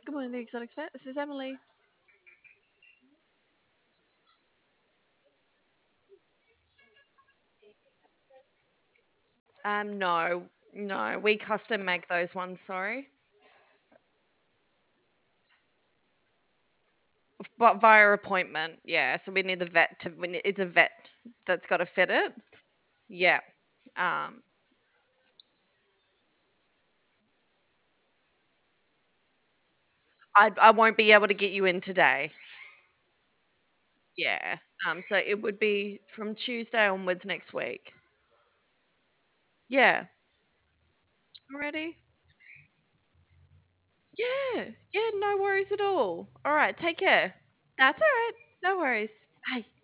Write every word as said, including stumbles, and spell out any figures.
Good morning, the Exotic Vet. This is Emily. Um, no, no, we custom make those ones. Sorry, but via appointment. Yeah, so we need the vet to. We need, it's a vet that's got to fit it. Yeah. Um, I I won't be able to get you in today. Yeah. Um, so it would be from Tuesday onwards next week. Yeah. Already. Yeah. Yeah. No worries at all. All right. Take care. That's all right. No worries. Bye.